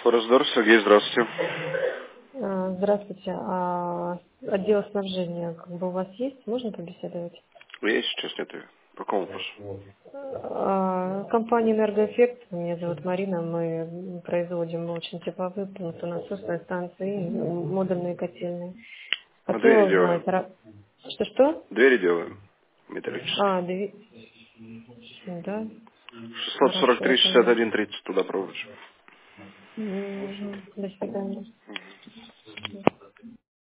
Форсдор, Сергей, здравствуйте. Здравствуйте. Отдел снабжения как бы у вас есть? Можно побеседовать? Я сейчас нет. По какому вопросу? Компания «Энергоэффект». Меня зовут Марина. Мы производим очень тепловые пункты, насосные станции и модульные котельные. Двери Хотела делаем. узнать... Что-что? Двери делаем. Металлические. Да. Хорошо, я поняла. 643-61-30 туда проводишь. До свидания.